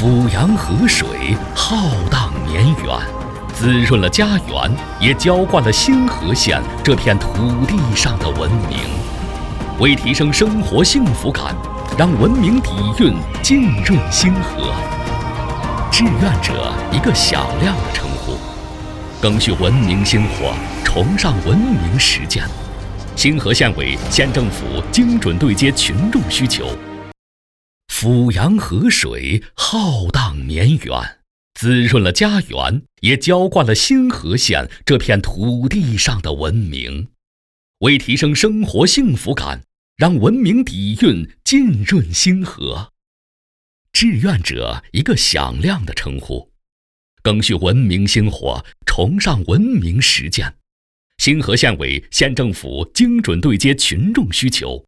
阜阳河水浩荡绵远，滋润了家园，也浇灌了星河县这片土地上的文明。为提升生活幸福感，让文明底蕴浸润星河。志愿者一个响亮的称呼，赓续文明薪火，崇尚文明实践。星河县委、县政府精准对接群众需求。阜阳河水浩荡绵远，滋润了家园，也浇灌了星河县这片土地上的文明。为提升生活幸福感，让文明底蕴浸润星河。志愿者一个响亮的称呼，赓续文明薪火，崇尚文明实践。星河县委、县政府精准对接群众需求。